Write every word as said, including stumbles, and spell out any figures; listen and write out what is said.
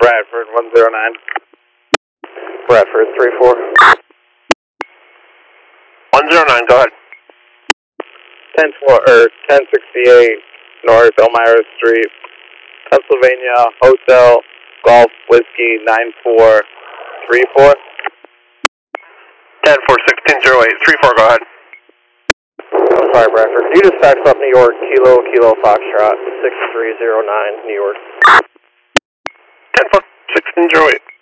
Bradford, one zero nine. Bradford, three four. one zero nine, go ahead. ten four, or ten sixty-eight North Elmira Street, Pennsylvania, Hotel, Golf, Whiskey, nine four three four. ten four, sixteen zero eight, three four, go ahead. I'm sorry, Bradford. Could you dispatch up New York, Kilo, Kilo, Foxtrot, six three zero nine, New York? ten four, sixteen zero eight.